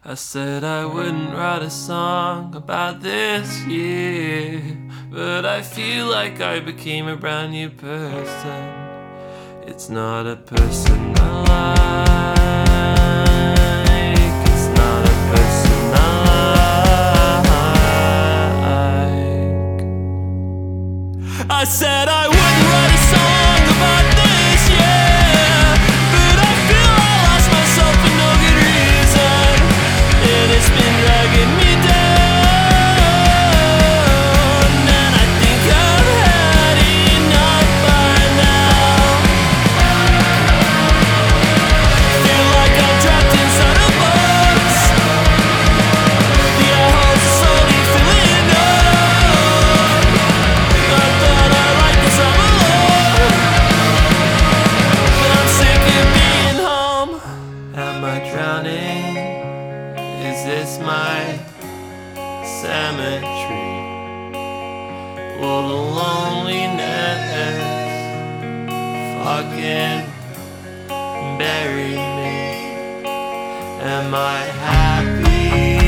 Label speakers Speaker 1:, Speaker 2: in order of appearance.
Speaker 1: I said I wouldn't write a song about this year, but I feel like I became a brand new person. It's not a person I like, it's not a person I like. I said I wouldn't write a song about this year, but I feel I lost myself for no good reason, and it's been dragging me down, and I think I've had enough by now. Feel like I'm trapped inside a box. The air holes are slowly filling up. I thought I liked this I'm alone, but I'm sick of being home. Am I drowning? Is this my cemetery? Will the loneliness fucking bury me? Am I happy?